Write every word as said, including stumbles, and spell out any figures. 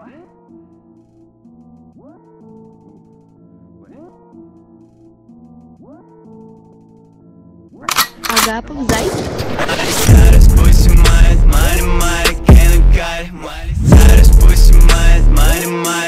Ага, повзай. Распустим мать, Мари, Мари, Кеннекари, Мари, распустим мать, Мари, Мари.